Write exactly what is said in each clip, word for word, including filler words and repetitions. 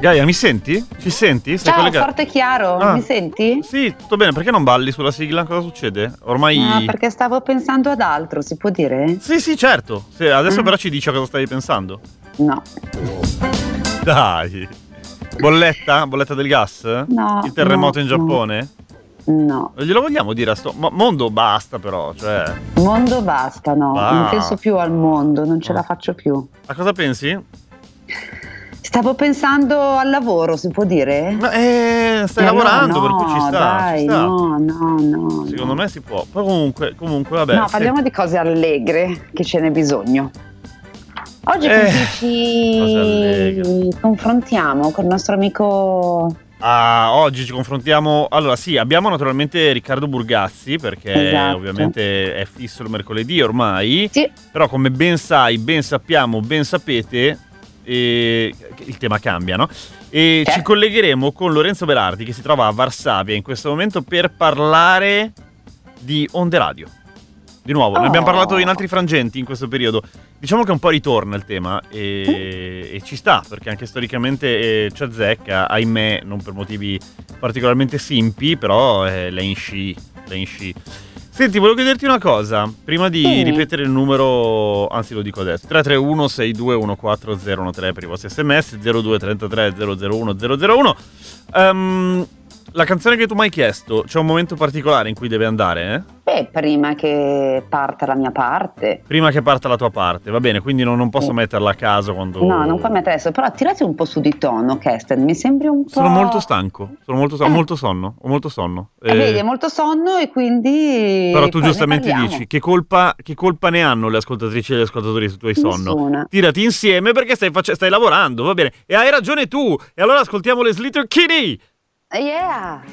Gaia, mi senti? Ci senti? Sei Ciao, collega- forte e chiaro, Ah. mi senti? Sì, tutto bene, perché non balli sulla sigla? Cosa succede? Ormai... Ah, perché stavo pensando ad altro, si può dire? Sì, sì, certo. Sì, adesso Ah. però ci dici a cosa stavi pensando. No. Dai. Bolletta? Bolletta del gas? No, Il terremoto no, in Giappone? No. Non glielo vogliamo dire a sto... Ma mondo basta però, cioè... Mondo basta, no. Ah. Non penso più al mondo, non ce la faccio più. A cosa pensi? Stavo pensando al lavoro, si può dire? Ma eh, stai Eh, lavorando, no, per cui ci sta, dai, ci sta. no, no, no. Secondo me si può. Poi comunque, comunque vabbè. No, se- parliamo di cose allegre, che ce n'è bisogno. Oggi Eh, con chi cose allegre. ci confrontiamo con il nostro amico. Ah, oggi ci confrontiamo. Allora, sì, abbiamo naturalmente Riccardo Burgazzi, perché Esatto. ovviamente è fisso il mercoledì ormai. Sì. Però, come ben sai, ben sappiamo, ben sapete, eh, il tema cambia, no? E Certo. ci collegheremo con Lorenzo Berardi, che si trova a Varsavia in questo momento per parlare di Onde Radio. Di nuovo, ne Oh. abbiamo parlato in altri frangenti in questo periodo. Diciamo che un po' ritorna il tema e, e ci sta, perché anche storicamente eh, ci azzecca, ahimè, non per motivi particolarmente simpi, però eh, lei in sci, lei in sci. Senti, volevo chiederti una cosa, prima di Sì. ripetere il numero, anzi lo dico adesso, tre tre uno sei due uno quattro zero uno tre per i vostri sms, zero due trentatré zero zero uno zero zero uno. Ehm, la canzone che tu mi hai chiesto, c'è un momento particolare in cui deve andare, eh? Beh, prima che parta la mia parte. Prima che parta la tua parte, va bene, quindi non, non posso Sì. metterla a caso quando... No, non puoi mettere adesso, però tirati un po' su di tono, Kesten, mi sembri un po'. Sono molto stanco, sono molto, sta- ho Eh. molto sonno, ho molto sonno. Eh, vedi, è molto sonno e quindi. Però tu poi ne giustamente parliamo. dici, che colpa, che colpa ne hanno le ascoltatrici e gli ascoltatori se tu hai sonno? Nessuna. Tirati insieme perché stai, face- stai lavorando, va bene? E hai ragione tu! E allora ascoltiamo le Slater Kitty! Yeah!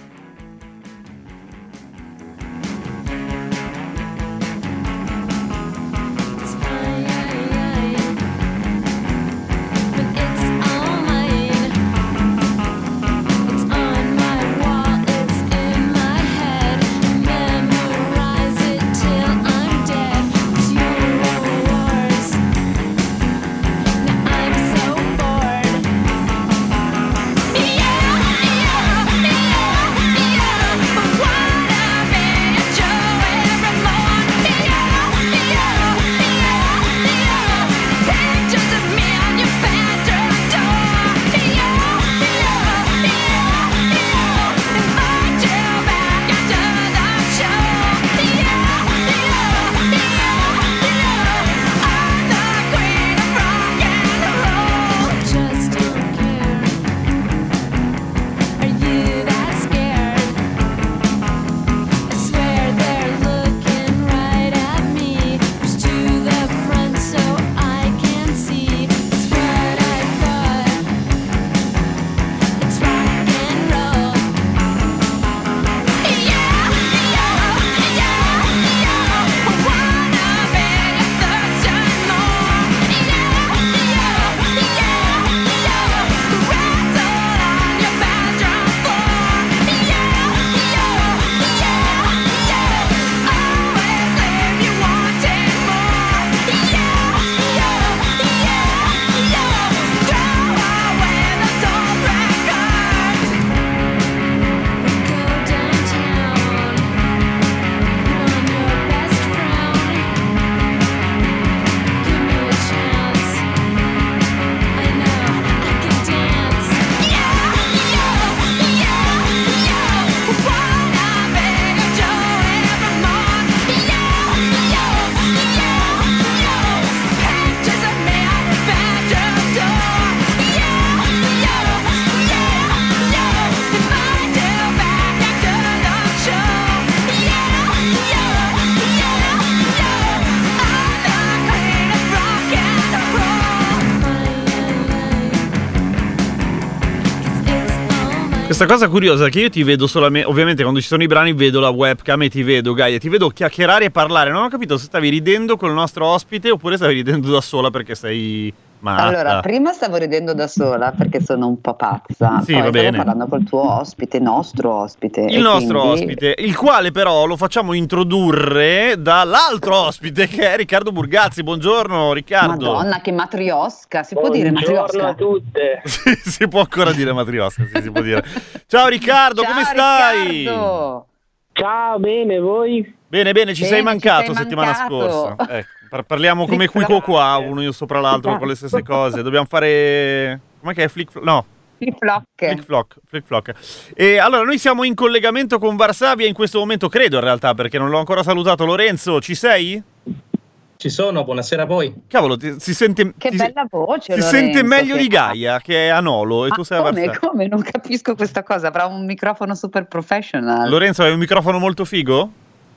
Questa cosa curiosa che io ti vedo solamente, ovviamente quando ci sono i brani vedo la webcam e ti vedo, Gaia, ti vedo chiacchierare e parlare. Non ho capito se stavi ridendo con il nostro ospite oppure stavi ridendo da sola perché sei Matta. Allora, prima stavo ridendo da sola perché sono un po' pazza, Sì, poi va stavo bene. parlando col tuo ospite, nostro ospite. Il e nostro quindi- ospite, il quale però lo facciamo introdurre dall'altro ospite che è Riccardo Burgazzi. Buongiorno Riccardo. Madonna, che matriosca, si può dire Buongiorno matriosca? a tutte. Sì, si può ancora dire matriosca, sì, si può dire. Ciao Riccardo, Ciao, come stai? Riccardo! Ciao, bene, voi? Bene, bene, ci Bene, sei ci mancato sei settimana mancato. scorsa. Ecco, par- parliamo come qui Flick-flock. qua, uno io sopra l'altro con le stesse cose. Dobbiamo fare... Com'è che è? Flick... No, Flip-flock. Flick Flock, Flick Flock. E allora noi siamo in collegamento con Varsavia in questo momento, credo in realtà, perché non l'ho ancora salutato. Lorenzo, ci sei? Ci sono, buonasera a voi. Cavolo, ti- si sente Che ti- bella voce, si Lorenzo, sente meglio che di fa. Gaia, che è a Nolo, e Ma tu sei a come, Varsavia. come? Non capisco questa cosa, avrà un microfono super professional. Lorenzo, hai un microfono molto figo?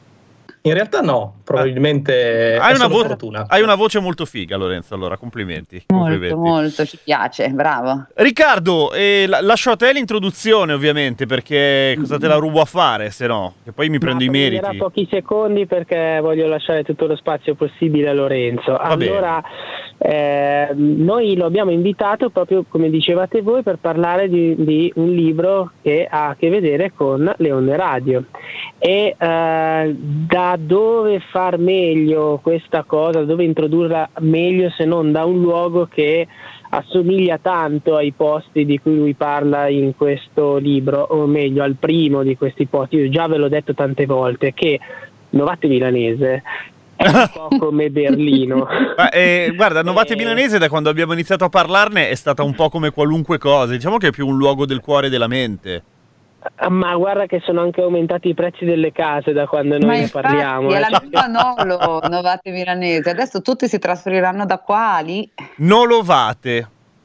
In realtà no, probabilmente Hai è una, solo vo- fortuna. hai una voce molto figa, Lorenzo, allora complimenti. Molto, complimenti. molto, ci piace, bravo. Riccardo, eh, la- lascio a te l'introduzione ovviamente, perché cosa te la rubo a fare, se no? Che poi mi prendo Ma i prenderà meriti. pochi secondi perché voglio lasciare tutto lo spazio possibile a Lorenzo. Va bene. Allora, eh, noi lo abbiamo invitato proprio, come dicevate voi, per parlare di, di un libro che ha a che vedere con le onde radio. E eh, da dove far meglio questa cosa, da dove introdurla meglio se non da un luogo che assomiglia tanto ai posti di cui lui parla in questo libro, o meglio al primo di questi posti. Io già ve l'ho detto tante volte che Novate Milanese è un po' come Berlino. Ma, eh, guarda, Novate Eh, Milanese da quando abbiamo iniziato a parlarne è stata un po' come qualunque cosa, diciamo che è più un luogo del cuore e della mente. Ma guarda che sono anche aumentati i prezzi delle case da quando Ma noi ne infatti parliamo. è eh. la nuova Nolo, Novate Milanese, adesso tutti si trasferiranno da qua lì. Nolovate.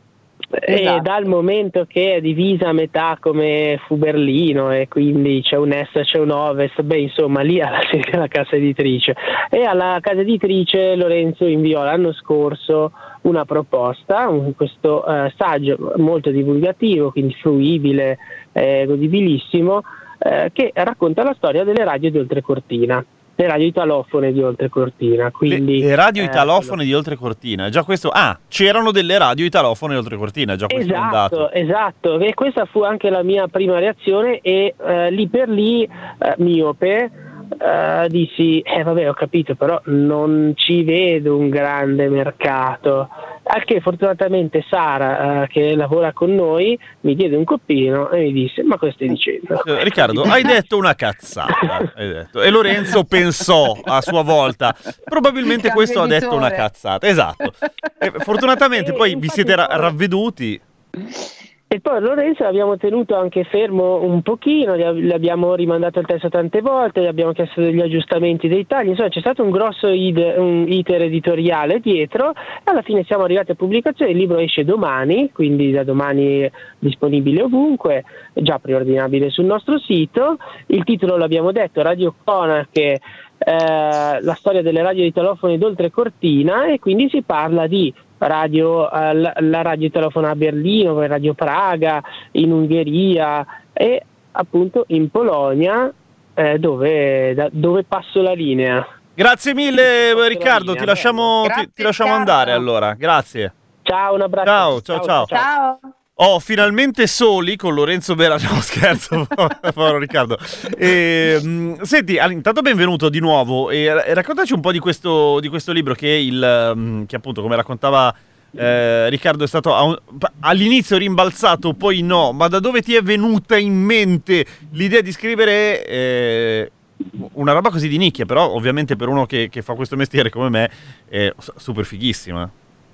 E Esatto. dal momento che è divisa a metà come fu Berlino e quindi c'è un est e c'è un ovest, beh insomma lì alla fine la casa editrice. E alla casa editrice Lorenzo inviò l'anno scorso una proposta, un- questo eh, saggio molto divulgativo, quindi fruibile, eh, godibilissimo, eh, che racconta la storia delle radio di Oltrecortina, le radio italofone di Oltrecortina. Le, Quindi, le radio eh, italofone di Oltrecortina, già questo... Ah, c'erano delle radio italofone di Oltrecortina, già questo è un dato. Esatto, esatto, e questa fu anche la mia prima reazione e eh, lì per lì, eh, miope, eh, dissi, eh vabbè ho capito, però non ci vedo un grande mercato, al che fortunatamente Sara, eh, che lavora con noi, mi diede un coppino e mi disse, ma cosa stai dicendo? Eh, Riccardo, hai detto una cazzata, hai detto. E Lorenzo pensò a sua volta, probabilmente Cambio questo ha detto una editore. cazzata, esatto. E fortunatamente E poi vi siete ra- infatti- ravveduti. E poi Lorenzo l'abbiamo tenuto anche fermo un pochino, gli ab- le abbiamo rimandato il testo tante volte, gli abbiamo chiesto degli aggiustamenti, dei tagli, insomma c'è stato un grosso id- un iter editoriale dietro, e alla fine siamo arrivati a pubblicazione, il libro esce domani, quindi da domani è disponibile ovunque, è già preordinabile sul nostro sito, il titolo l'abbiamo detto, Radio Cronache, eh, la storia delle radio italofone d'Oltrecortina, e quindi si parla di radio, eh, la, la radio italofona a Berlino, poi Radio Praga, in Ungheria e appunto in Polonia, eh, dove, da, dove passo la linea. Grazie mille Riccardo, ti Bello. lasciamo, ti, Grazie, ti lasciamo Riccardo. andare allora, grazie. Ciao, un abbraccio. Ciao, ciao, ciao. Ciao. Oh, finalmente soli con Lorenzo Bera. No, scherzo, povero Riccardo. E, mh, senti, all- intanto benvenuto di nuovo e, e raccontaci un po' di questo, di questo libro che, il, mh, che appunto, come raccontava eh, Riccardo, è stato a un- all'inizio rimbalzato, poi no, ma da dove ti è venuta in mente l'idea di scrivere eh, una roba così di nicchia, però ovviamente per uno che, che fa questo mestiere come me è s- super fighissima.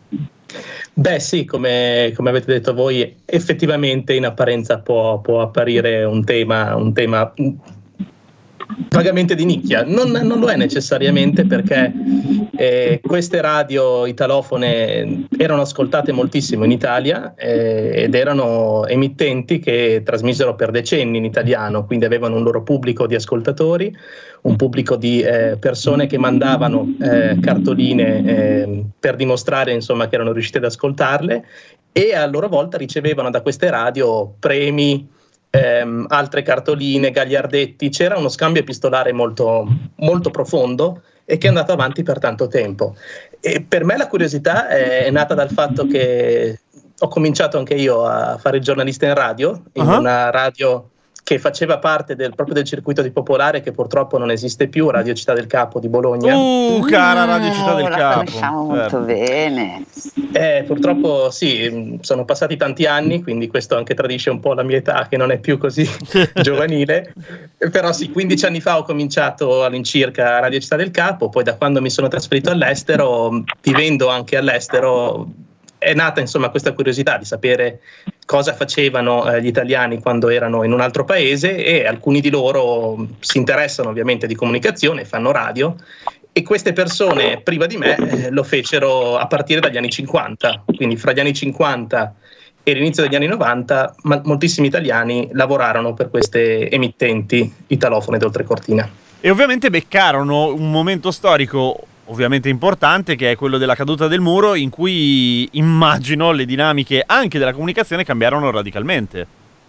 Beh sì, come, come avete detto voi, effettivamente in apparenza può, può apparire un tema, un tema mm, vagamente di nicchia. Non, non lo è necessariamente, perché eh, queste radio italofone erano ascoltate moltissimo in Italia eh, ed erano emittenti che trasmisero per decenni in italiano, quindi avevano un loro pubblico di ascoltatori, un pubblico di eh, persone che mandavano eh, cartoline eh, per dimostrare insomma che erano riuscite ad ascoltarle, e a loro volta ricevevano da queste radio premi, ehm, altre cartoline, gagliardetti. C'era uno scambio epistolare molto, molto profondo e che è andato avanti per tanto tempo. E per me la curiosità è nata dal fatto che ho cominciato anche io a fare il giornalista in radio, in uh-huh. una radio che faceva parte del, proprio del circuito di Popolare, che purtroppo non esiste più, Radio Città del Capo di Bologna. Uh, cara Radio Città del la Capo. La conosciamo molto certo. bene. Eh, purtroppo sì, sono passati tanti anni, quindi questo anche tradisce un po' la mia età, che non è più così giovanile. Però sì, quindici anni fa ho cominciato all'incirca Radio Città del Capo, poi da quando mi sono trasferito all'estero, vivendo anche all'estero, è nata insomma questa curiosità di sapere cosa facevano eh, gli italiani quando erano in un altro paese, e alcuni di loro si interessano ovviamente di comunicazione, fanno radio, e queste persone prima di me eh, lo fecero a partire dagli anni cinquanta, quindi fra gli anni cinquanta e l'inizio degli anni novanta ma- moltissimi italiani lavorarono per queste emittenti italofone d'oltrecortina. E ovviamente beccarono un momento storico ovviamente importante, che è quello della caduta del muro, in cui immagino le dinamiche anche della comunicazione cambiarono radicalmente.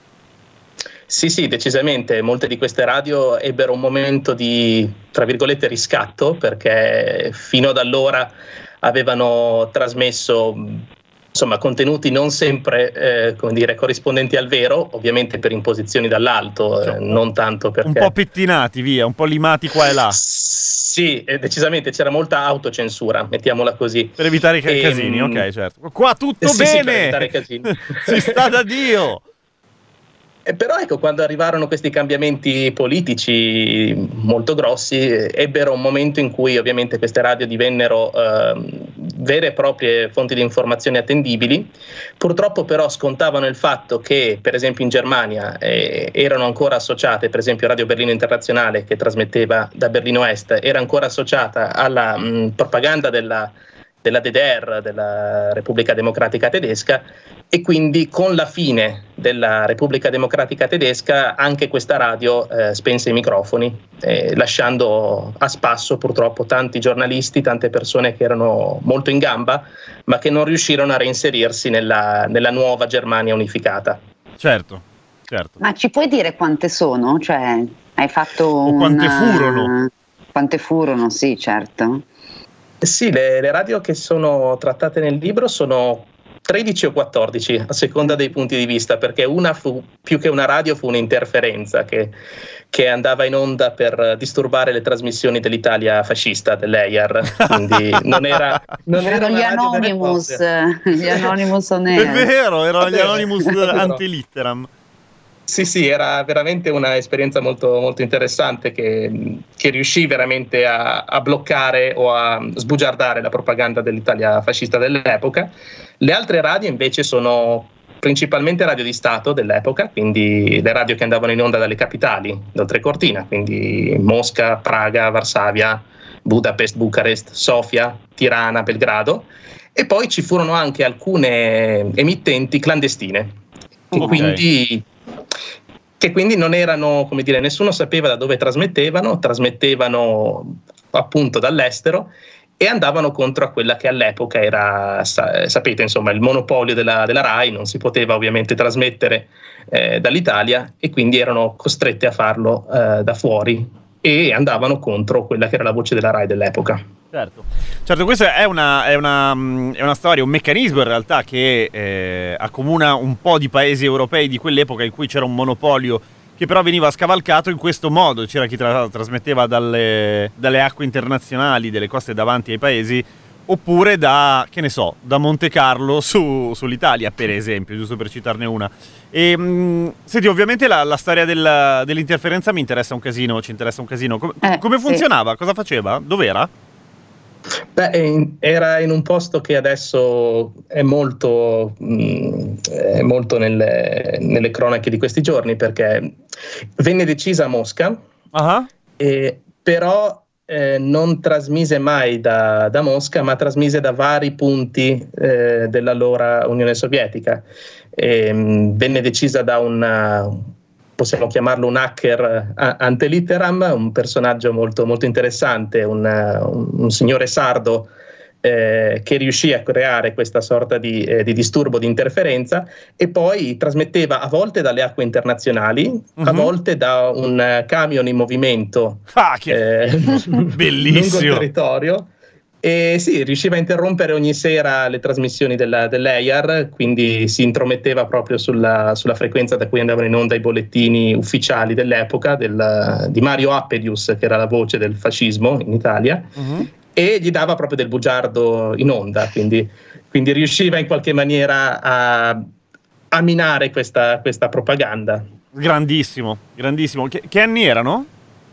Sì, sì, decisamente. Molte di queste radio ebbero un momento di, tra virgolette, riscatto, perché fino ad allora avevano trasmesso insomma contenuti non sempre eh, come dire, corrispondenti al vero, ovviamente per imposizioni dall'alto, eh, non tanto perché... Un po' pettinati, via, un po' limati qua e là. Sì, decisamente c'era molta autocensura, mettiamola così. Per evitare ca- e, casini, ok, certo. Qua tutto sì, bene! Sì, per evitare casini. Si sta da Dio! E però ecco, quando arrivarono questi cambiamenti politici molto grossi, ebbero un momento in cui ovviamente queste radio divennero eh, vere e proprie fonti di informazione attendibili. Purtroppo però scontavano il fatto che, per esempio in Germania, eh, erano ancora associate, per esempio Radio Berlino Internazionale, che trasmetteva da Berlino Est, era ancora associata alla mh, propaganda della della D D R, della Repubblica Democratica Tedesca, e quindi con la fine della Repubblica Democratica Tedesca anche questa radio eh, spense i microfoni, eh, lasciando a spasso purtroppo tanti giornalisti, tante persone che erano molto in gamba, ma che non riuscirono a reinserirsi nella, nella nuova Germania unificata. Certo, certo. Ma ci puoi dire quante sono? Cioè, hai fatto o quante una... furono? Quante furono, sì, certo. Sì, le, le radio che sono trattate nel libro sono tredici o quattordici, a seconda dei punti di vista, perché una fu, più che una radio, fu un'interferenza che, che andava in onda per disturbare le trasmissioni dell'Italia fascista, dell'E I A R, quindi non era... Non erano era gli Anonymous, gli Anonymous on air. È vero, erano gli Anonymous antilitteram. Sì, sì, era veramente un'esperienza molto, molto interessante che, che riuscì veramente a, a bloccare o a sbugiardare la propaganda dell'Italia fascista dell'epoca. Le altre radio invece sono principalmente radio di Stato dell'epoca, quindi le radio che andavano in onda dalle capitali, d'oltrecortina, quindi Mosca, Praga, Varsavia, Budapest, Bucarest, Sofia, Tirana, Belgrado, e poi ci furono anche alcune emittenti clandestine, che okay. quindi... che quindi non erano, come dire, nessuno sapeva da dove trasmettevano, trasmettevano appunto dall'estero e andavano contro a quella che all'epoca era, sa, sapete, insomma, il monopolio della, della RAI, non si poteva ovviamente trasmettere eh, dall'Italia e quindi erano costrette a farlo eh, da fuori e andavano contro quella che era la voce della RAI dell'epoca. Certo, certo, questa è una, è, una, è una storia, un meccanismo in realtà che eh, accomuna un po' di paesi europei di quell'epoca in cui c'era un monopolio che però veniva scavalcato in questo modo. C'era chi tra, trasmetteva dalle, dalle acque internazionali, delle coste davanti ai paesi, oppure da, che ne so, da Monte Carlo su, sull'Italia, per esempio, giusto per citarne una. E, mh, senti, ovviamente la, la storia del, dell'interferenza mi interessa un casino, ci interessa un casino. Com- eh, come funzionava? Sì. Cosa faceva? Dov'era? Beh, era in un posto che adesso è molto, mh, è molto nelle, nelle cronache di questi giorni, perché venne decisa a Mosca, uh-huh. e, però eh, non trasmise mai da, da Mosca, ma trasmise da vari punti eh, dell'allora Unione Sovietica. E, mh, venne decisa da un... possiamo chiamarlo un hacker ante litteram, un personaggio molto, molto interessante, un, un, un signore sardo eh, che riuscì a creare questa sorta di, eh, di disturbo di interferenza, e poi trasmetteva a volte dalle acque internazionali, uh-huh. a volte da un camion in movimento ah, che eh, bellissimo lungo il territorio. E sì, riusciva a interrompere ogni sera le trasmissioni della, dell'A I A R, quindi si intrometteva proprio sulla, sulla frequenza da cui andavano in onda i bollettini ufficiali dell'epoca, del, di Mario Appedius, che era la voce del fascismo in Italia, uh-huh. e gli dava proprio del bugiardo in onda, quindi, quindi riusciva in qualche maniera a, a minare questa, questa propaganda. Grandissimo, grandissimo. Che, che anni erano?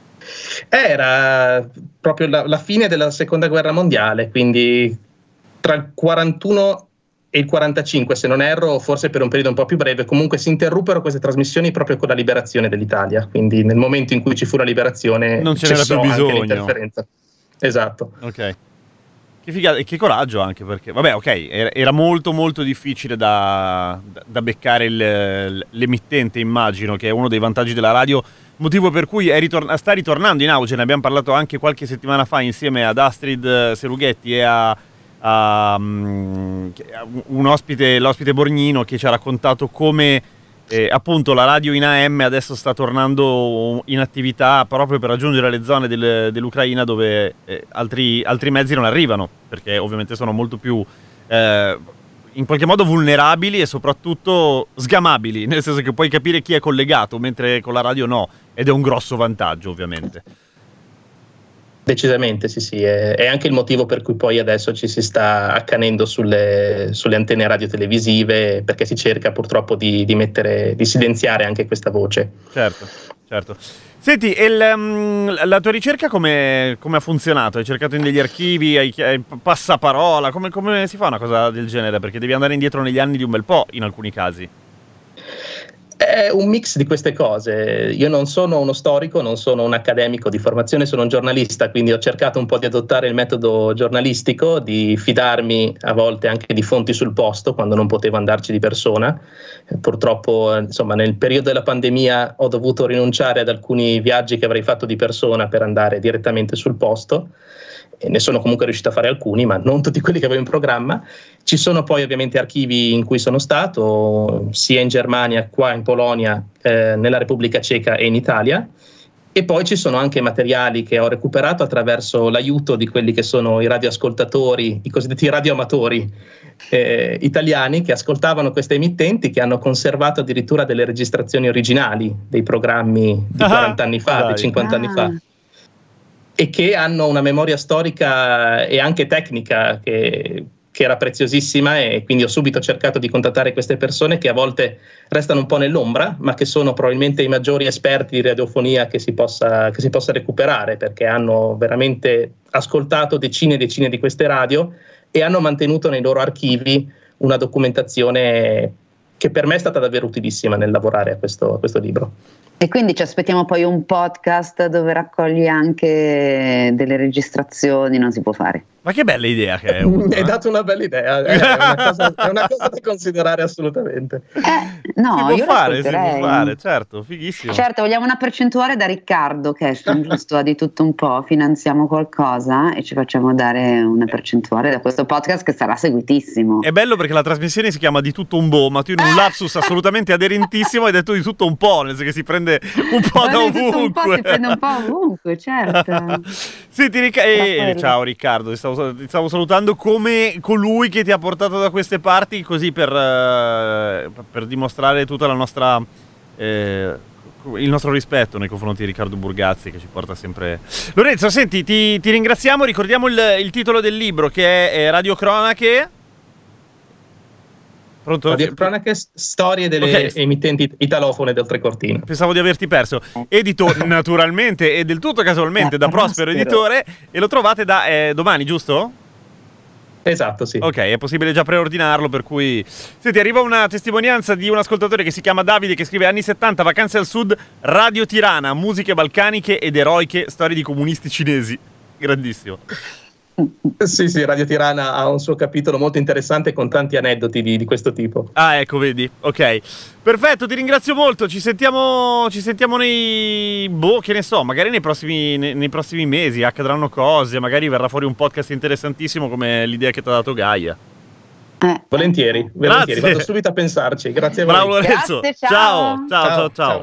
Era proprio la, la fine della seconda guerra mondiale, quindi tra il quarantuno e il quarantacinque, se non erro, forse per un periodo un po' più breve. Comunque si interruppero queste trasmissioni proprio con la liberazione d'Italia, quindi nel momento in cui ci fu la liberazione non ce n'era più bisogno, l'interferenza. Esatto. Ok. Che figata e che coraggio anche, perché vabbè, ok, era, era molto molto difficile da, da, da beccare il, l'emittente, immagino, che è uno dei vantaggi della radio, motivo per cui è ritorn- sta ritornando in auge. Ne abbiamo parlato anche qualche settimana fa insieme ad Astrid Serughetti e a, a, um, a un ospite, l'ospite Borgnino, che ci ha raccontato come eh, appunto la radio in A M adesso sta tornando in attività proprio per raggiungere le zone del, dell'Ucraina dove eh, altri, altri mezzi non arrivano, perché ovviamente sono molto più eh, in qualche modo vulnerabili e soprattutto sgamabili, nel senso che puoi capire chi è collegato, mentre con la radio no, ed è un grosso vantaggio ovviamente. Decisamente sì sì, è, è anche il motivo per cui poi adesso ci si sta accanendo sulle, sulle antenne radiotelevisive, perché si cerca purtroppo di, di mettere, di silenziare anche questa voce. Certo, certo. Senti, il, um, la tua ricerca come, come ha funzionato? Hai cercato in degli archivi, hai, hai passaparola, come, come si fa una cosa del genere? Perché devi andare indietro negli anni di un bel po' in alcuni casi. È un mix di queste cose. Io non sono uno storico, non sono un accademico di formazione, sono un giornalista, quindi ho cercato un po' di adottare il metodo giornalistico, di fidarmi a volte anche di fonti sul posto quando non potevo andarci di persona. Purtroppo, insomma, nel periodo della pandemia ho dovuto rinunciare ad alcuni viaggi che avrei fatto di persona per andare direttamente sul posto. E ne sono comunque riuscito a fare alcuni, ma non tutti quelli che avevo in programma. Ci sono poi ovviamente archivi in cui sono stato, sia in Germania, qua in Polonia, eh, nella Repubblica Ceca e in Italia, e poi ci sono anche materiali che ho recuperato attraverso l'aiuto di quelli che sono i radioascoltatori, i cosiddetti radioamatori eh, italiani, che ascoltavano queste emittenti, che hanno conservato addirittura delle registrazioni originali dei programmi di quaranta anni fa, dai. di cinquanta Ah. anni fa, e che hanno una memoria storica e anche tecnica che, che era preziosissima, e quindi ho subito cercato di contattare queste persone che a volte restano un po' nell'ombra, ma che sono probabilmente i maggiori esperti di radiofonia che si possa, che si possa recuperare, perché hanno veramente ascoltato decine e decine di queste radio e hanno mantenuto nei loro archivi una documentazione che per me è stata davvero utilissima nel lavorare a questo, a questo libro. E quindi ci aspettiamo poi un podcast dove raccogli anche delle registrazioni, non si può fare. Ma che bella idea che è. Mi hai dato una bella idea, è una cosa, è una cosa da considerare assolutamente. Eh, no, si può io fare, si può l'ascolterei. fare, certo, fighissimo. Certo, vogliamo una percentuale da Riccardo Keston, giusto? Di tutto un po', finanziamo qualcosa e ci facciamo dare una percentuale da questo podcast che sarà seguitissimo. È bello perché la trasmissione si chiama Di tutto un po', ma tu in un lapsus assolutamente aderentissimo hai detto di tutto un po', nel senso che si prende un po' da Di tutto un po', ovunque. si prende un po' ovunque, certo. Senti, Ricca- eh, ciao Riccardo, ti stavo, ti stavo salutando come colui che ti ha portato da queste parti, così per, eh, per dimostrare tutta la nostra eh, il nostro rispetto nei confronti di Riccardo Burgazzi, che ci porta sempre. Lorenzo, senti, ti, ti ringraziamo, ricordiamo il, il titolo del libro, che è Radio Cronache. Pronto? Radio Cronache, storie delle Okay. emittenti italofone del Trecortino. Pensavo di averti perso. Edito naturalmente e del tutto casualmente Eh, da Prospero Prospero. Editore, e lo trovate da eh, domani, giusto? Esatto, sì. Ok, è possibile già preordinarlo, per cui... Senti, arriva una testimonianza di un ascoltatore che si chiama Davide, che scrive: anni settanta, vacanze al sud, Radio Tirana, musiche balcaniche ed eroiche, storie di comunisti cinesi. Grandissimo. Sì, sì, Radio Tirana ha un suo capitolo molto interessante con tanti aneddoti di, di questo tipo. Ah, ecco, vedi, ok. Perfetto, ti ringrazio molto, ci sentiamo, ci sentiamo nei, boh, che ne so, magari nei prossimi, nei, nei prossimi mesi accadranno cose, magari verrà fuori un podcast interessantissimo come l'idea che ti ha dato Gaia. Eh. Volentieri, volentieri, Grazie. vado subito a pensarci, grazie a voi. Bravo Lorenzo. Grazie, ciao. Ciao, ciao, ciao, ciao. ciao.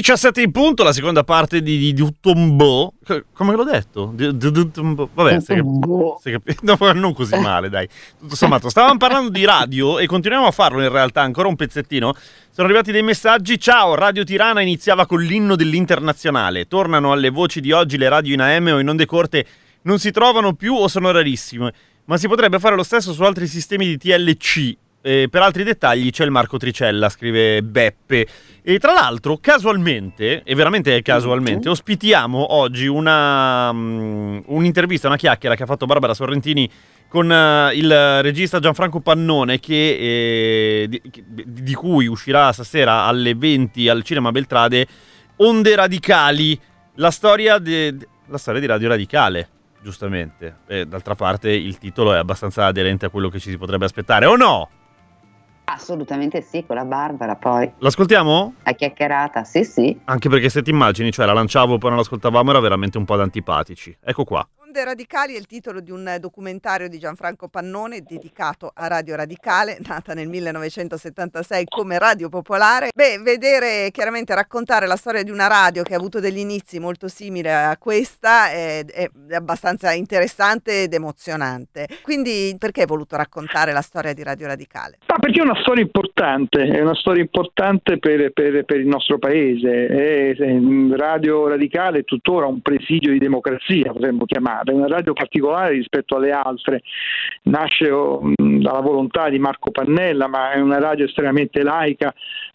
diciassette in punto, la seconda parte di, di Dutumbo. Come l'ho detto? Di, di Dutumbo. Vabbè, sei cap- sei cap- no, non così male, dai. Tutto sommato, stavamo parlando di radio e continuiamo a farlo in realtà, ancora un pezzettino. Sono arrivati dei messaggi. Ciao, Radio Tirana iniziava con l'inno dell'Internazionale. Tornano alle voci di oggi le radio in A M o in onde corte non si trovano più o sono rarissime. Ma si potrebbe fare lo stesso su altri sistemi di T L C. Eh, per altri dettagli c'è il Marco Tricella, scrive Beppe. E tra l'altro, casualmente, e veramente casualmente, ospitiamo oggi una um, un'intervista, una chiacchiera che ha fatto Barbara Sorrentini con uh, il regista Gianfranco Pannone, che, eh, di, di cui uscirà stasera alle venti al Cinema Beltrade Onde Radicali, la storia, de, la storia di Radio Radicale, giustamente. E d'altra parte il titolo è abbastanza aderente a quello che ci si potrebbe aspettare, o no? Assolutamente sì, con la Barbara poi. L'ascoltiamo? La chiacchierata, sì sì. Anche perché se ti immagini, cioè la lanciavo poi non l'ascoltavamo, era veramente un po' ad antipatici. Ecco qua. Onde Radicali è il titolo di un documentario di Gianfranco Pannone dedicato a Radio Radicale, nata nel millenovecentosettantasei come Radio Popolare. Beh, vedere chiaramente raccontare la storia di una radio che ha avuto degli inizi molto simili a questa è, è abbastanza interessante ed emozionante. Quindi perché hai voluto raccontare la storia di Radio Radicale? Ma perché è una storia importante, è una storia importante per, per, per il nostro paese. È, è, Radio Radicale è tuttora un presidio di democrazia, potremmo chiamare. È una radio particolare rispetto alle altre, nasce um, dalla volontà di Marco Pannella, ma è una radio estremamente laica,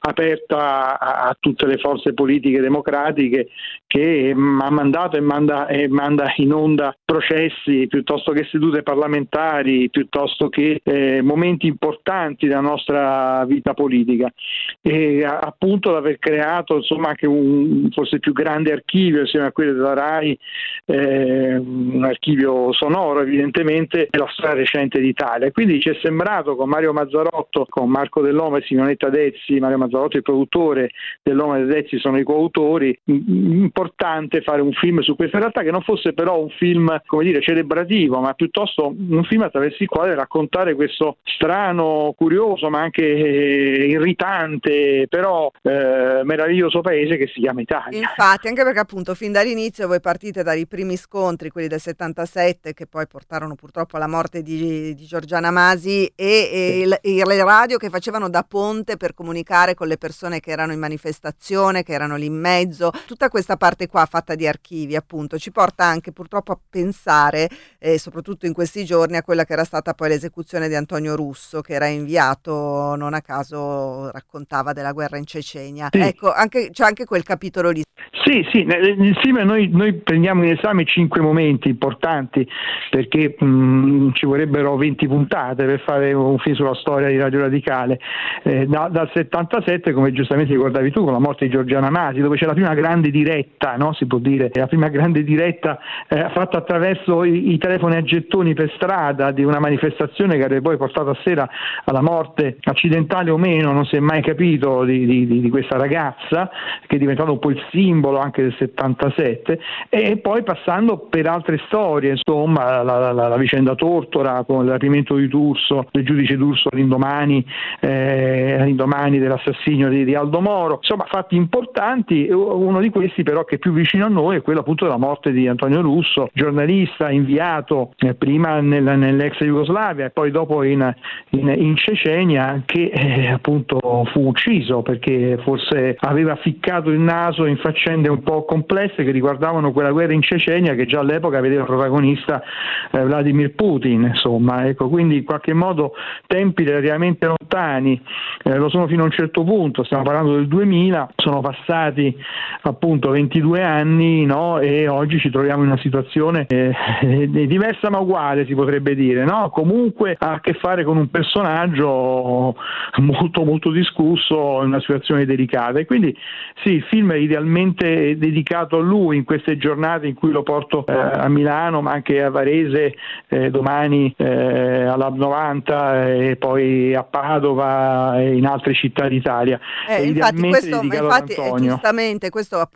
aperta a, a tutte le forze politiche democratiche, che ha mandato e manda, e manda in onda processi piuttosto che sedute parlamentari, piuttosto che eh, momenti importanti della nostra vita politica. E appunto l'aver creato insomma anche un forse più grande archivio insieme a quello della RAI, eh, un archivio sonoro evidentemente, è la storia recente d'Italia. Quindi ci è sembrato con Mario Mazzarotto, con Marco Dell'Uomo e Simonetta Dezzi, Mario Mazzarotto è il produttore, Dell'Uomo e Dezzi sono i coautori, importante fare un film su questa realtà, che non fosse però un film, come dire, celebrativo, ma piuttosto un film attraverso il quale raccontare questo strano, curioso, ma anche eh, irritante, però eh, meraviglioso paese che si chiama Italia. Infatti, anche perché appunto fin dall'inizio voi partite dai primi scontri, quelli del settantasette, che poi portarono purtroppo alla morte di, di Giorgiana Masi, e, e, e le radio che facevano da ponte per comunicare con le persone che erano in manifestazione, che erano lì in mezzo. Tutta questa parte qua fatta di archivi appunto ci porta anche purtroppo a pensare, eh, soprattutto in questi giorni, a quella che era stata poi l'esecuzione di Antonio Russo, che era inviato, non a caso raccontava della guerra in Cecenia. Sì. Ecco, anche, c'è anche quel capitolo lì. Sì, sì, nel film noi, noi prendiamo in esame cinque momenti importanti, perché mh, ci vorrebbero venti puntate per fare un film sulla storia di Radio Radicale. Eh, da, dal settantasette, come giustamente ricordavi tu, con la morte di Giorgiana Masi, dove c'è la prima grande diretta, no? Si può dire, la prima grande diretta eh, fatta attraverso i, i telefoni a gettoni per strada di una manifestazione che avrebbe poi portato a sera alla morte, accidentale o meno, non si è mai capito, di, di, di questa ragazza, che è diventata un po' il simbolo anche del settantasette, e poi passando per altre storie, insomma la, la, la vicenda Tortora con il rapimento di D'Urso, del giudice D'Urso all'indomani, eh, all'indomani dell'assassinio di, di Aldo Moro, insomma fatti importanti. Uno di questi però che è più vicino a noi è quello appunto della morte di Antonio Russo, giornalista inviato eh, prima nel, nell'ex Jugoslavia e poi dopo in, in, in Cecenia, che eh, appunto fu ucciso perché forse aveva ficcato il naso in faccende un po' complesse che riguardavano quella guerra in Cecenia, che già all'epoca vedeva protagonista eh, Vladimir Putin, insomma, ecco, quindi in qualche modo tempi relativamente lontani, eh, lo sono fino a un certo punto, stiamo parlando del duemila, sono passati appunto ventidue anni, no? E oggi ci troviamo in una situazione eh, eh, diversa ma uguale, si potrebbe dire, no? Comunque ha a che fare con un personaggio molto molto discusso in una situazione delicata, e quindi sì, il film è idealmente dedicato a lui in queste giornate in cui lo porto eh, a Milano, ma anche a Varese, eh, domani eh, all'Hub novanta e poi a Padova e in altre città d'Italia. Eh, infatti, questo, infatti eh, giustamente questo appunto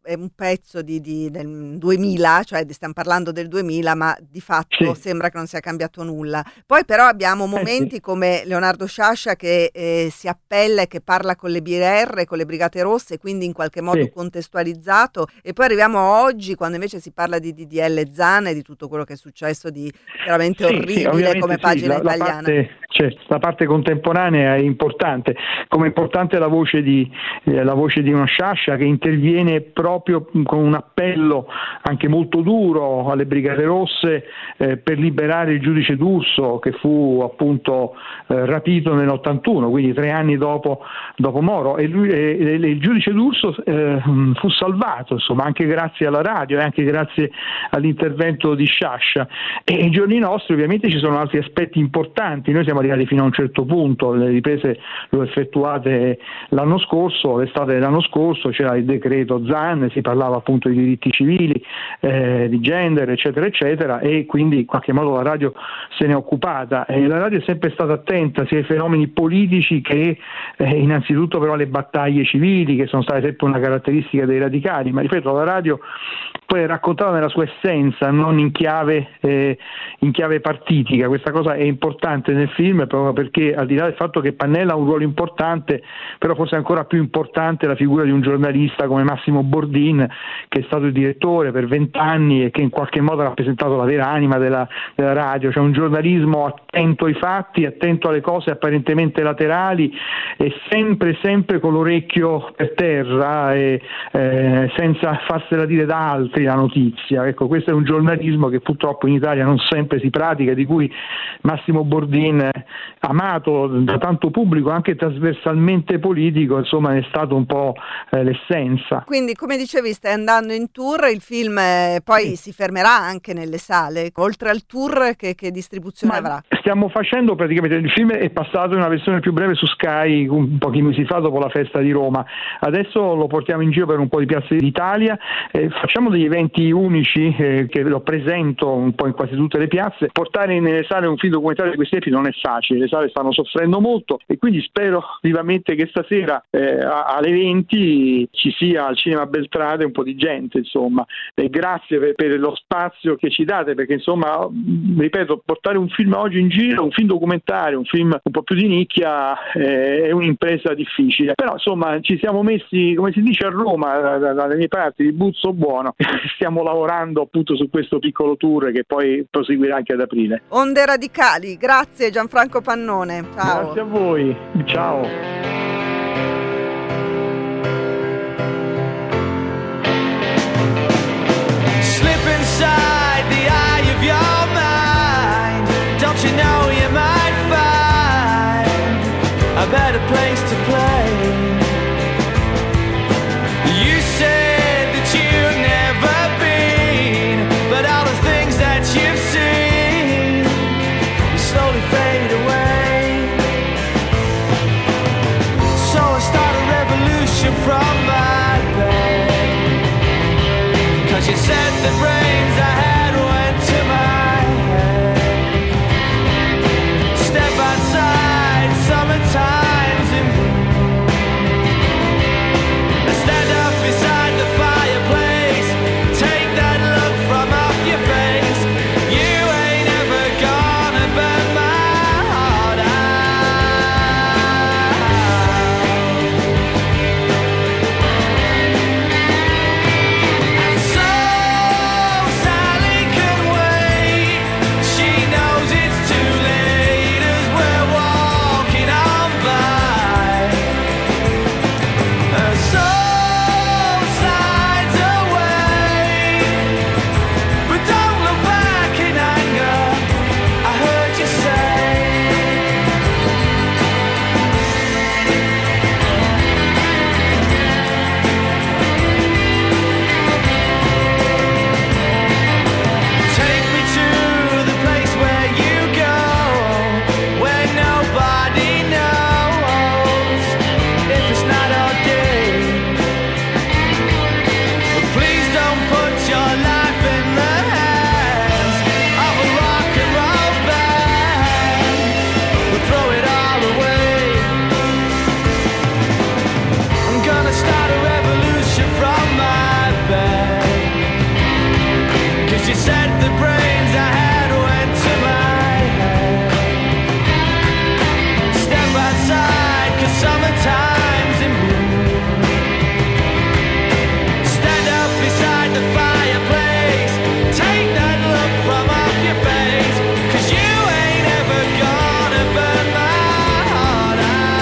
è un pezzo di, di, del duemila, cioè stiamo parlando del duemila, ma di fatto Sì. sembra che non sia cambiato nulla. Poi però abbiamo momenti Eh sì. come Leonardo Sciascia che eh, si appella e che parla con le B R, con le Brigate Rosse, quindi in qualche modo Sì. contestualizzato, e poi arriviamo a oggi quando invece si parla di D D L Zan e di tutto quello che è successo di veramente Sì, sì, orribile ovviamente come sì, pagina la, la italiana. parte, cioè, la parte contemporanea è importante, come è importante la voce di eh, la voce di una Sciascia che interviene proprio con un appello anche molto duro alle Brigate Rosse eh, per liberare il giudice D'Urso, che fu appunto eh, rapito nell'ottantuno, quindi tre anni dopo, dopo Moro, e lui, eh, il giudice D'Urso eh, fu salvato, insomma, anche grazie alla radio e anche grazie all'intervento di Sciascia. E ai giorni nostri ovviamente ci sono altri aspetti importanti. Noi siamo arrivati fino a un certo punto, le riprese le ho effettuate l'anno scorso, l'estate dell'anno scorso c'era il decreto Zan, si parlava appunto di diritti civili, eh, di gender, eccetera eccetera, e quindi in qualche modo la radio se ne è occupata, e la radio è sempre stata attenta sia ai fenomeni politici che eh, innanzitutto però alle battaglie civili, che sono state sempre una caratteristica dei radicali, ma ripeto, la radio poi è raccontata nella sua essenza, non in chiave, eh, in chiave partitica. Questa cosa è importante nel film proprio perché, al di là del fatto che Pannella ha un ruolo importante, però forse ancora più importante la figura di un giornalista come Massimo Bordin, che è stato il direttore per vent'anni e che in qualche modo ha rappresentato la vera anima della, della radio, cioè un giornalismo attento ai fatti, attento alle cose apparentemente laterali e sempre sempre con l'orecchio per terra e eh, senza farsela dire da altri la notizia. Ecco, questo è un giornalismo che purtroppo in Italia non sempre si pratica, di cui Massimo Bordin, amato da tanto pubblico, anche trasversalmente politico, insomma, è stato un po' eh, l'essenza. Quindi, come dicevi, stai andando in tour, il film eh, poi Sì. si fermerà anche nelle sale, oltre al tour che, che distribuzione Ma avrà? stiamo facendo praticamente, il film è passato in una versione più breve su Sky un pochi mesi fa dopo la festa di Roma, adesso lo portiamo in giro per un po' di piazze d'Italia, eh, facciamo degli eventi unici eh, che lo presento un po' in quasi tutte le piazze. Portare nelle sale un film documentario di questi tempi non è facile, le sale stanno soffrendo molto e quindi spero vivamente che stasera eh, alle venti ci sia al Cinema Beltrade un po' di gente, insomma, e grazie per, per lo spazio che ci date, perché insomma, ripeto, portare un film oggi in giro, un film documentario, un film un po' più di nicchia eh, è un'impresa difficile, però insomma ci siamo messi, come si dice a Roma, dalle mie parti, di buzzo buono. Stiamo lavorando appunto su questo piccolo tour che poi proseguirà anche ad aprile. Onde Radicali, grazie Gianfranco Pannone, ciao. Grazie a voi, ciao. Slip inside the eye of your mind. Don't you know you might find a better place to play? You said that you've never been, but all the things that you've seen will slowly fade away. So I start a revolution from my bed, 'cause you said the brains I had went to my head. Step outside, summertime's in bloom. times in blue. Stand up beside the fireplace, take that look from off your face, 'cause you ain't ever gonna burn my heart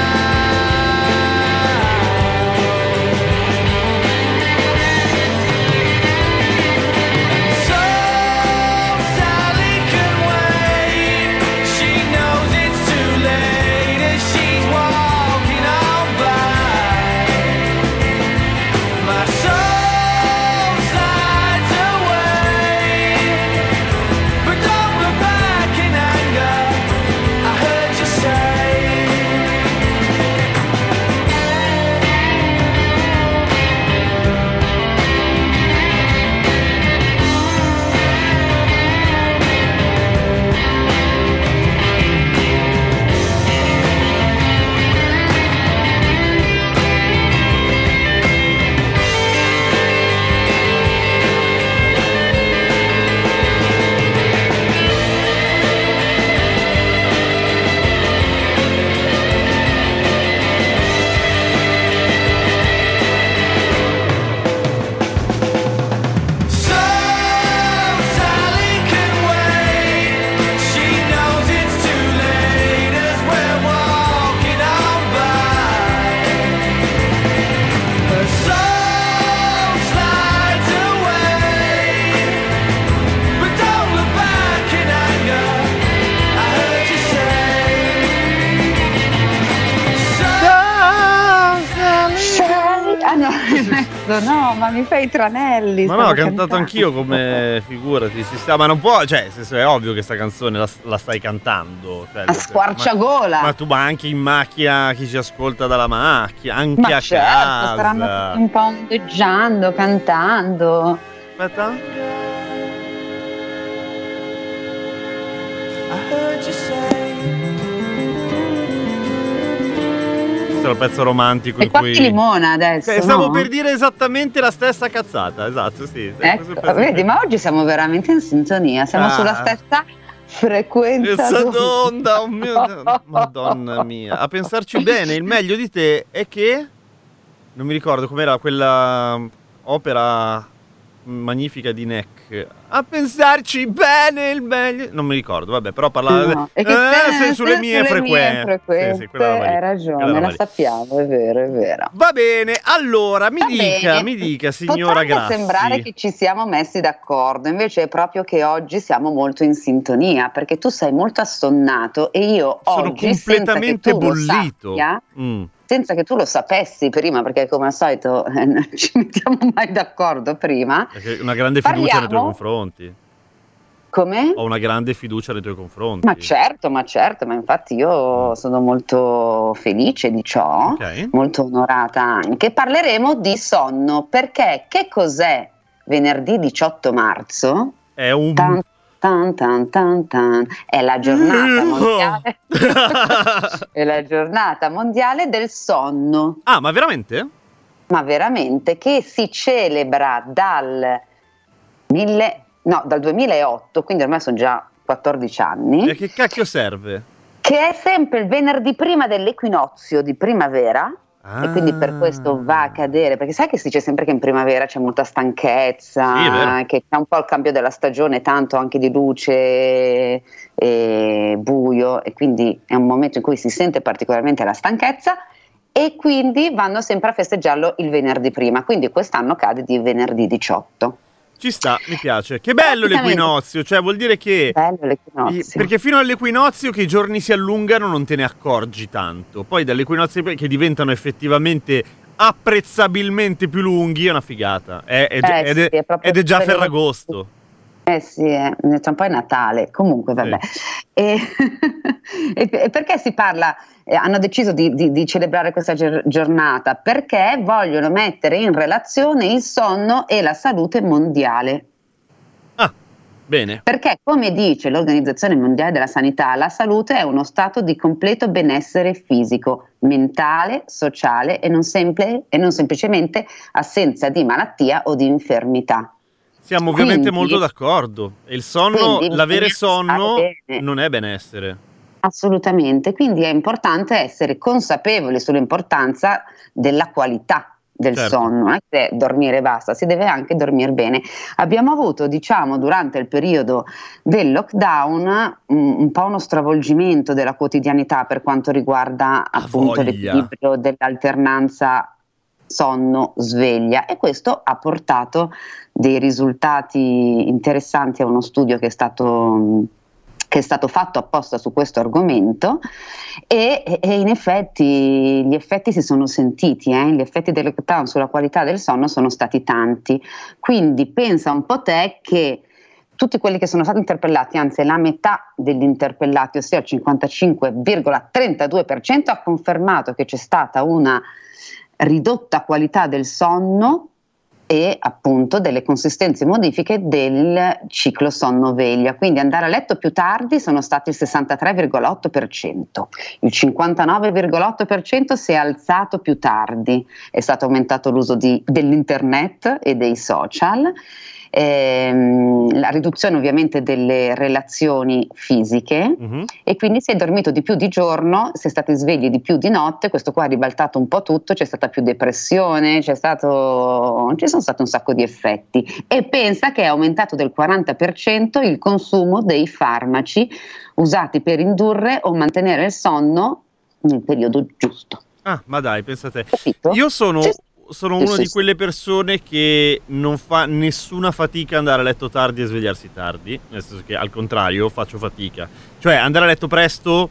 out. So Sally can wait, she knows it's too late as she's walking on by. My soul slides away, but don't look back in anger, I heard you say. So Sally can wait, she knows it's too late as we're walking on by. Her soul slides away, but don't look back in anger, I heard you say. So Ah no, no, ma mi fai i tranelli. Ma no, ho stavo cantato cantando. anch'io come figurati, si sta, ma non può, cioè, nel senso, è ovvio che sta canzone la, la stai cantando. Cioè, A squarciagola. Ma, ma tu, ma anche in macchina, chi ci ascolta dalla macchina, anche Ma a certo, casa. staranno tutti un po' ondeggiando, cantando. Aspetta. I heard you say. Questo è il pezzo romantico E in qua cui... ti limona adesso. Eh, stavo no? per dire esattamente la stessa cazzata, esatto, sì. Questo Ecco, pezzo vedi, qui. ma oggi siamo veramente in sintonia, siamo Ah. sulla stessa frequenza Essa d'onda. d'onda, oh mio Dio. Madonna mia. A pensarci bene, il meglio di te è che... Non mi ricordo com'era quella opera magnifica di Neck. A pensarci bene, il meglio... Non mi ricordo, vabbè, però parlava... No, e che eh, se- sei sulle se mie frequenze. frequenze, Sì, sì, quella roba lì. hai Quella ragione, roba la lì. sappiamo, è vero, è vero. Va bene, allora mi Va dica, bene. mi dica, signora Potrebbe Grassi. sembrare che ci siamo messi d'accordo, invece è proprio che oggi siamo molto in sintonia, perché tu sei molto assonnato e io Sono oggi, completamente senza che tu bollito. lo sappia, Mm. senza che tu lo sapessi prima, perché come al solito eh, non ci mettiamo mai d'accordo prima, Perché una grande fiducia nei tuoi Parliamo? confronti. come? Ho una grande fiducia nei tuoi confronti. Ma certo, ma certo, ma infatti io sono molto felice di ciò, Ok. molto onorata anche. Parleremo di sonno, perché che cos'è venerdì diciotto marzo? È un... Tan, tan, tan, tan, tan. È la giornata mondiale è la giornata mondiale del sonno, Ah, ma veramente? ma veramente, che si celebra dal mille no, dal duemilaotto, quindi ormai sono già quattordici anni. E che cacchio serve? Che è sempre il venerdì prima dell'equinozio di primavera, Ah. e quindi per questo va a cadere, perché sai che si dice sempre che in primavera c'è molta stanchezza, Sì, è vero. che c'è un po' il cambio della stagione, tanto anche di luce e buio, e quindi è un momento in cui si sente particolarmente la stanchezza, e quindi vanno sempre a festeggiarlo il venerdì prima, quindi quest'anno cade di venerdì diciotto. Ci sta, mi piace. Che bello Praticamente- l'equinozio, cioè vuol dire che... Bello l'equinozio. Perché fino all'equinozio che i giorni si allungano non te ne accorgi tanto. Poi dall'equinozio che diventano effettivamente apprezzabilmente più lunghi è una figata. È, è, Eh ed, sì, è, è proprio ed è già quello- Ferragosto. Eh sì, eh, tra un po' è Natale, comunque vabbè. E, e- e perché si parla, eh, hanno deciso di, di- di celebrare questa gior- giornata? Perché vogliono mettere in relazione il sonno e la salute mondiale. Ah, bene. Perché, come dice l'Organizzazione Mondiale della Sanità, la salute è uno stato di completo benessere fisico, mentale, sociale e non, semple- e non semplicemente assenza di malattia o di infermità. Siamo ovviamente Quindi- molto d'accordo. E il sonno, quindi l'avere bisogna sonno stare bene. non è benessere. Assolutamente, quindi è importante essere consapevoli sull'importanza della qualità del Certo. sonno, non è che dormire e basta, si deve anche dormire bene. Abbiamo avuto, diciamo, durante il periodo del lockdown un, un po' uno stravolgimento della quotidianità per quanto riguarda appunto voglia. l'equilibrio dell'alternanza sonno-sveglia, e questo ha portato dei risultati interessanti a uno studio che è stato che è stato fatto apposta su questo argomento, e, e in effetti gli effetti si sono sentiti, eh? Gli effetti del lockdown sulla qualità del sonno sono stati tanti, quindi pensa un po' te che tutti quelli che sono stati interpellati, anzi la metà degli interpellati, ossia il cinquantacinque virgola trentadue per cento, ha confermato che c'è stata una ridotta qualità del sonno e appunto delle consistenti modifiche del ciclo sonno-veglia. Quindi andare a letto più tardi sono stati il sessantatré virgola otto per cento, il cinquantanove virgola otto per cento si è alzato più tardi, è stato aumentato l'uso di, dell'internet e dei social, ehm, la riduzione ovviamente delle relazioni fisiche, Mhm. e quindi si è dormito di più di giorno, si è stati svegli di più di notte. Questo qua ha ribaltato un po' tutto, c'è stata più depressione, c'è stato, ci sono stati un sacco di effetti, e pensa che è aumentato del quaranta per cento il consumo dei farmaci usati per indurre o mantenere il sonno nel periodo giusto. Ah, ma dai, pensate. Capito? Io sono, Sì. sono Sì, una sì, di sì. quelle persone che non fa nessuna fatica andare a letto tardi e svegliarsi tardi, nel senso che al contrario faccio fatica. Cioè andare a letto presto,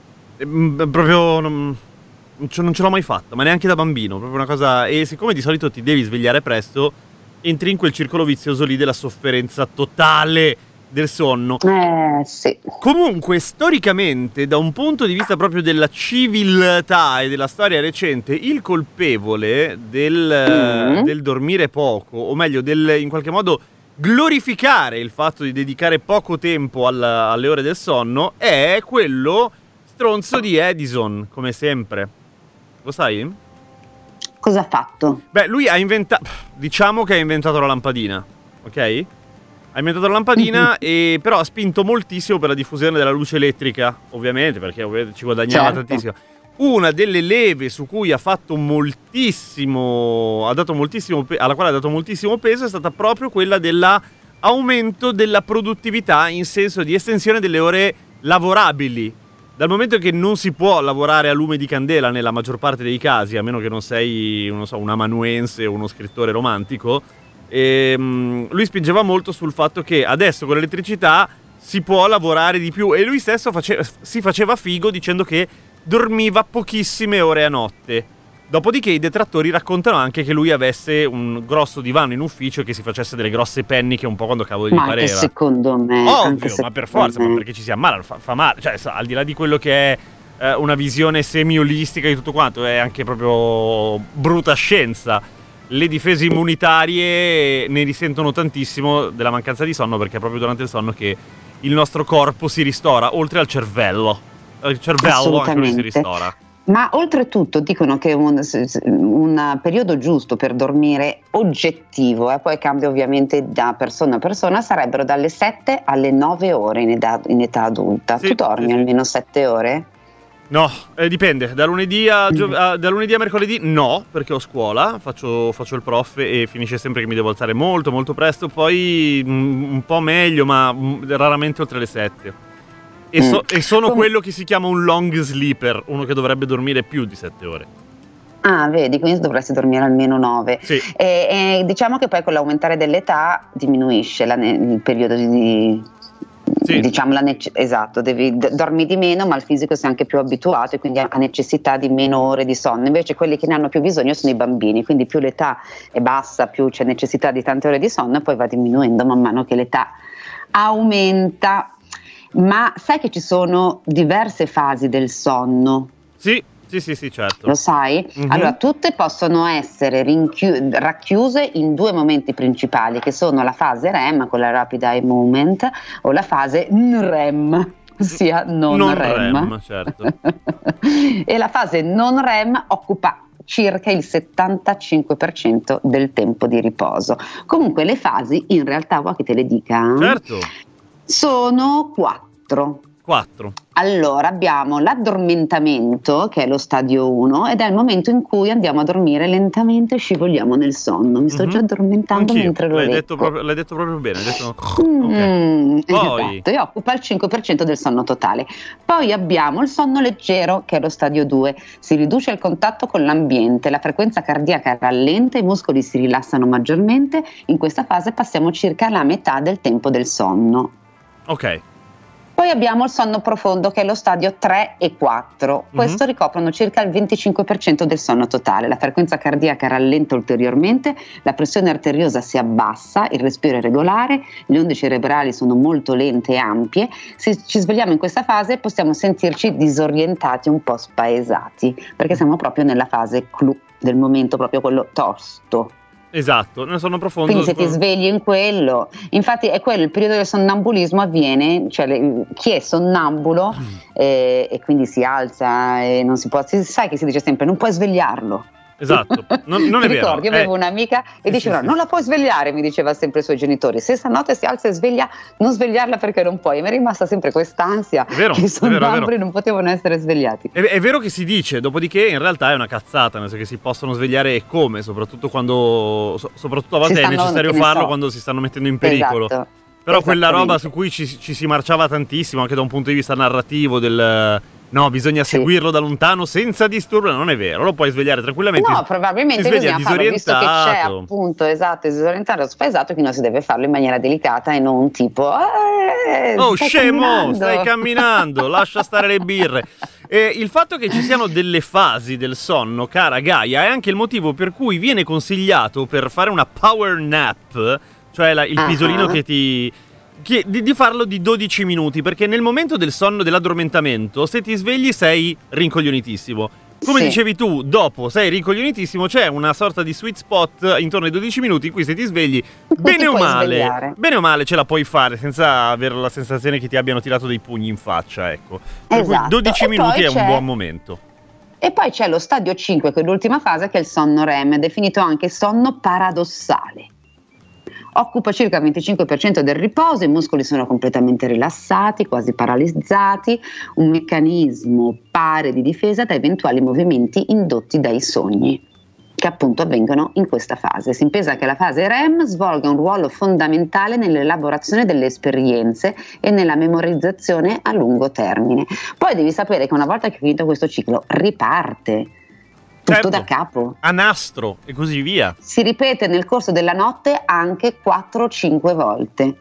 mm, proprio non, non ce non ce l'ho mai fatta, ma neanche da bambino, proprio una cosa. E siccome di solito ti devi svegliare presto, entri in quel circolo vizioso lì della sofferenza totale del sonno. Eh sì. Comunque, storicamente, da un punto di vista proprio della civiltà e della storia recente, il colpevole del, Mm. del dormire poco, o meglio, del in qualche modo glorificare il fatto di dedicare poco tempo al- alle ore del sonno, è quello stronzo di Edison, come sempre. Lo sai? Cosa ha fatto? Beh, lui ha inventato. Diciamo che ha inventato la lampadina, ok? Ha inventato la lampadina, e però ha spinto moltissimo per la diffusione della luce elettrica, ovviamente, perché ovviamente ci guadagnava Certo. tantissimo. Una delle leve su cui ha fatto moltissimo, ha dato moltissimo, pe- alla quale ha dato moltissimo peso, è stata proprio quella dell'aumento della produttività in senso di estensione delle ore lavorabili. Dal momento che non si può lavorare a lume di candela nella maggior parte dei casi, a meno che non sei, non so, un amanuense o uno scrittore romantico, ehm, lui spingeva molto sul fatto che adesso con l'elettricità si può lavorare di più, e lui stesso face- si faceva figo dicendo che dormiva pochissime ore a notte. Dopodiché i detrattori raccontano anche che lui avesse un grosso divano in ufficio e che si facesse delle grosse penniche un po' quando cavolo gli Ma anche pareva. secondo me. anche Ovvio, ma secondo per forza, me. ma perché ci si ammala, fa, fa male. Cioè, sa, al di là di quello che è eh, una visione semi-olistica di tutto quanto, è anche proprio bruta scienza. Le difese immunitarie ne risentono tantissimo della mancanza di sonno, perché è proprio durante il sonno che il nostro corpo si ristora, oltre al cervello. Il cervello anche lui si Assolutamente. ristora. Ma oltretutto dicono che un, un periodo giusto per dormire oggettivo, e poi cambia ovviamente da persona a persona, sarebbero dalle sette alle nove ore in età, in età adulta. Sì, Tu dormi sì, sì. almeno sette ore? No, eh, dipende, da lunedì a, gio- a- da lunedì a mercoledì no, perché ho scuola, faccio, faccio il prof e finisce sempre che mi devo alzare molto molto presto, poi mm, un po' meglio, ma mm, raramente oltre le sette. E, so- Mm. e sono Com- quello che si chiama un long sleeper, uno che dovrebbe dormire più di sette ore. Ah, vedi, quindi dovresti dormire almeno nove. Sì. E, e diciamo che poi con l'aumentare dell'età diminuisce la ne- il periodo di... Sì. Diciamo la nece- esatto, devi, d- dormi di meno, ma il fisico si è anche più abituato e quindi ha ha necessità di meno ore di sonno. Invece quelli che ne hanno più bisogno sono i bambini, quindi più l'età è bassa, più c'è necessità di tante ore di sonno, e poi va diminuendo man mano che l'età aumenta. Ma sai che ci sono diverse fasi del sonno? Sì, sì, sì, sì, certo. Lo sai? Mhm. Allora, tutte possono essere rinchiu- racchiuse in due momenti principali, che sono la fase REM, con la Rapid Eye Movement, o la fase N REM, ossia non, Non REM. REM, certo. E la fase non REM occupa circa il settantacinque per cento del tempo di riposo. Comunque le fasi, in realtà, vuoi che te le dica? Certo. Sono quattro. quattro. Allora abbiamo l'addormentamento, che è lo stadio uno, ed è il momento in cui andiamo a dormire lentamente e scivoliamo nel sonno. Mi sto Mhm. già addormentando Anch'io. mentre lo L'hai leggo. detto, proprio, l'hai detto proprio bene. Hai detto... Mm, Ok. Poi, esatto, e occupa il cinque per cento del sonno totale. Poi abbiamo il sonno leggero, che è lo stadio due. Si riduce il contatto con l'ambiente, la frequenza cardiaca rallenta, i muscoli si rilassano maggiormente. In questa fase passiamo circa la metà del tempo del sonno. ok. Poi abbiamo il sonno profondo, che è lo stadio tre e quattro. Questo Mhm. ricoprono circa il venticinque per cento del sonno totale. La frequenza cardiaca rallenta ulteriormente, la pressione arteriosa si abbassa, il respiro è regolare, le onde cerebrali sono molto lente e ampie. Se ci svegliamo in questa fase possiamo sentirci disorientati, un po' spaesati, perché siamo proprio nella fase clou del momento, proprio quello tosto. Esatto, nel sonno profondo. Quindi se ti svegli in quello, infatti è quello, il periodo del sonnambulismo avviene, cioè le- chi è sonnambulo eh, e quindi si alza e non si può, si- sai che si dice sempre non puoi svegliarlo. Esatto, non, non Ti è vero. ricordi? Io avevo Eh, un'amica e sì, diceva sì, non sì. la puoi svegliare, mi diceva sempre i suoi genitori, se stanotte si alza e sveglia non svegliarla perché non puoi. E mi è rimasta sempre quest'ansia È vero, che i è vero, è vero. sonnambuli non potevano essere svegliati. È, è vero che si dice, dopodiché in realtà è una cazzata, nel senso che si possono svegliare e come, soprattutto quando, so- soprattutto a volte Si è stanno- necessario che ne farlo so. quando si stanno mettendo in pericolo. Esatto. Però quella roba Esattamente. su cui ci, ci si marciava tantissimo, anche da un punto di vista narrativo, del no, bisogna Sì. seguirlo da lontano senza disturbo, non è vero, lo puoi svegliare tranquillamente. No, probabilmente si sveglia bisogna farlo, visto che c'è disorientato. appunto, esatto, disorientato, spaesato, quindi si deve farlo in maniera delicata e non tipo eh, Oh stai scemo, camminando. stai camminando, lascia stare le birre. E il fatto che ci siano delle fasi del sonno, cara Gaia, è anche il motivo per cui viene consigliato per fare una power nap, cioè la- il Ah. pisolino che ti... che- di, di farlo di dodici minuti, perché nel momento del sonno, dell'addormentamento, se ti svegli sei rincoglionitissimo. Come Sì. dicevi tu, dopo sei rincoglionitissimo, c'è una sorta di sweet spot intorno ai dodici minuti in cui se ti svegli, bene ti o puoi male, svegliare. bene o male ce la puoi fare senza avere la sensazione che ti abbiano tirato dei pugni in faccia, ecco. Per cui Esatto. dodici E minuti poi è un c'è- buon momento. E poi c'è lo stadio cinque, che è l'ultima fase, che è il sonno R E M, definito anche sonno paradossale. Occupa circa il venticinque per cento del riposo, i muscoli sono completamente rilassati, quasi paralizzati, un meccanismo pare di difesa da eventuali movimenti indotti dai sogni, che appunto avvengono in questa fase. Si pensa che la fase R E M svolga un ruolo fondamentale nell'elaborazione delle esperienze e nella memorizzazione a lungo termine. Poi devi sapere che una volta che è finito questo ciclo riparte tutto Certo. da capo. A nastro e così via. Si ripete nel corso della notte anche quattro o cinque volte.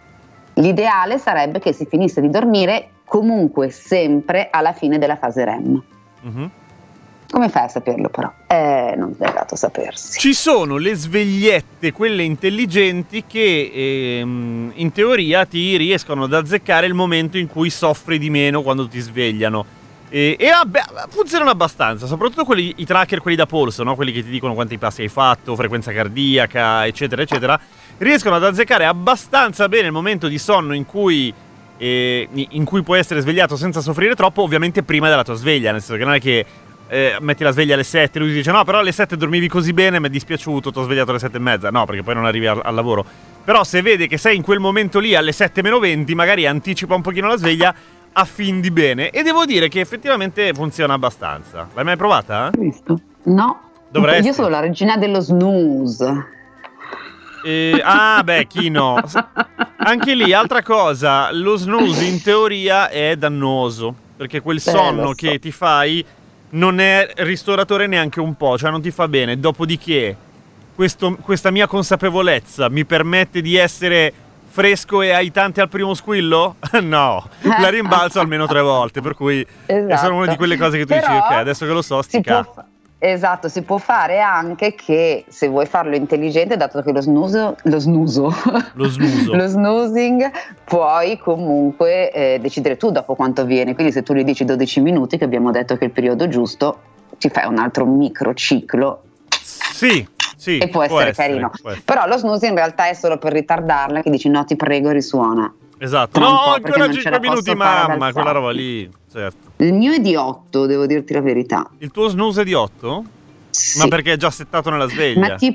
L'ideale sarebbe che si finisse di dormire comunque sempre alla fine della fase R E M. Mhm. Come fai a saperlo però? Eh, non è dato sapersi. Ci sono le svegliette, quelle intelligenti, che ehm, in teoria ti riescono ad azzeccare il momento in cui soffri di meno quando ti svegliano. E, e vabbè, funzionano abbastanza, soprattutto quelli, i tracker, quelli da polso, no? Quelli che ti dicono quanti passi hai fatto, frequenza cardiaca, eccetera, eccetera. Riescono ad azzeccare abbastanza bene il momento di sonno in cui, eh, in cui puoi essere svegliato senza soffrire troppo, ovviamente prima della tua sveglia, nel senso che non è che eh, metti la sveglia alle sette, lui ti dice no, però alle sette dormivi così bene, mi è dispiaciuto, ti ho svegliato alle sette e mezza. No, perché poi non arrivi al, al lavoro. Però se vede che sei in quel momento lì alle sette meno venti, magari anticipa un pochino la sveglia a fin di bene. E devo dire che effettivamente funziona abbastanza. L'hai mai provata? Hai visto? No. Dovresti. Io sono la regina dello snooze. Eh, ah, beh, chi no? S- Anche lì, altra cosa, lo snooze in teoria è dannoso, perché quel Beh, sonno lo so. che ti fai non è ristoratore neanche un po', cioè non ti fa bene. Dopodiché, questo- questa mia consapevolezza mi permette di essere fresco e aiutante al primo squillo? No, la rimbalzo almeno tre volte, per cui è Esatto. solo una di quelle cose che tu Però dici, ok, adesso che lo so, sti si può cazzi. fa- Esatto, si può fare anche che se vuoi farlo intelligente, dato che lo snooze, lo snuso, Lo snuso. lo snoozing, puoi comunque eh, decidere tu dopo quanto viene. Quindi se tu gli dici dodici minuti, che abbiamo detto che è il periodo giusto, ti fai un altro microciclo Sì, sì, e può essere carino. può essere. Però lo snooze in realtà è solo per ritardarla, che dici no, ti prego, risuona. Esatto. Tra un No, po', perché ancora non ce cinque la minuti, posso fare ad mamma, quella alzarmi. roba lì. Certo. Il mio è di otto, devo dirti la verità. Il tuo snooze è di otto? Sì. Ma perché è già settato nella sveglia? Ma tipo,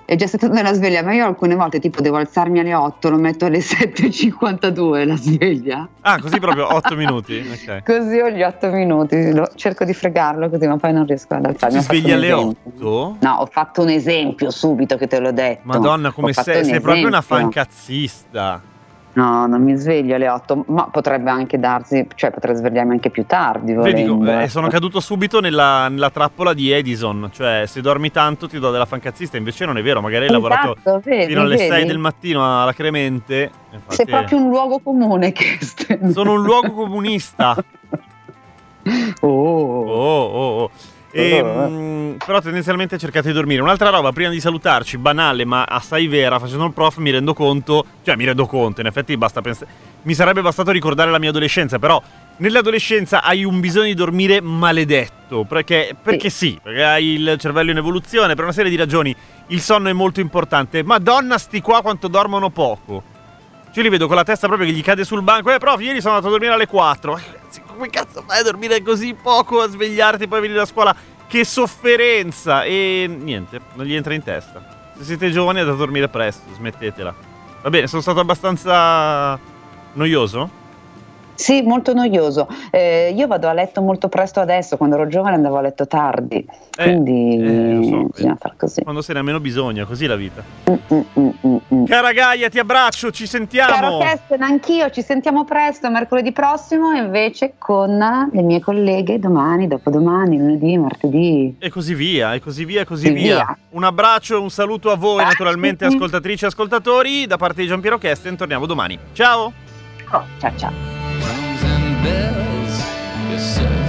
è già settato nella sveglia, ma io alcune volte tipo devo alzarmi alle otto, lo metto alle sette e cinquantadue la sveglia. Ah, così proprio otto minuti? Okay. Così ho gli otto minuti, lo, cerco di fregarlo così, ma poi non riesco ad alzarmi. Ti svegli alle otto? No, ho fatto un esempio subito che te l'ho detto. Madonna, come sei, sei proprio una fancazzista. No, non mi sveglio alle otto, ma potrebbe anche darsi, cioè potrei svegliarmi anche più tardi. Vedi, volendo. eh, sono caduto subito nella, nella trappola di Edison, cioè se dormi tanto ti do della fancazzista, invece non è vero, magari hai Esatto, lavorato vedi, fino alle vedi? sei del mattino alla Cremente. Infatti, sei proprio un luogo comune che sono un luogo comunista. Oh, oh, oh, oh. E, mh, però tendenzialmente cercate di dormire. Un'altra roba, prima di salutarci, banale ma assai vera, facendo il prof mi rendo conto, cioè mi rendo conto, in effetti basta pensare, mi sarebbe bastato ricordare la mia adolescenza, però nell'adolescenza hai un bisogno di dormire maledetto, perché, perché sì. sì, perché hai il cervello in evoluzione, per una serie di ragioni il sonno è molto importante. Madonna sti qua quanto dormono poco. Io li vedo con la testa proprio che gli cade sul banco. Eh prof, ieri sono andato a dormire alle quattro. Come cazzo fai a dormire così poco, a svegliarti e poi venire da scuola? Che sofferenza! E niente, non gli entra in testa. Se siete giovani andate a dormire presto, smettetela. Va bene, sono stato abbastanza noioso? Sì, molto noioso. Eh, io vado a letto molto presto adesso, quando ero giovane andavo a letto tardi, quindi eh, lo so, bisogna far così. Quando se ne ha meno bisogno, così la vita. Mm, mm, mm, mm, mm. Cara Gaia, ti abbraccio, ci sentiamo. Caro Kesten, anch'io, ci sentiamo presto, mercoledì prossimo, invece con le mie colleghe domani, dopodomani, lunedì, martedì. E così via, e così via, e così E via. via. Un abbraccio, un saluto a voi, Ah, naturalmente, sì. ascoltatrici e ascoltatori, da parte di Giampiero Kesten. Torniamo domani. Ciao! Oh, ciao ciao. Drums and bells, yes sir.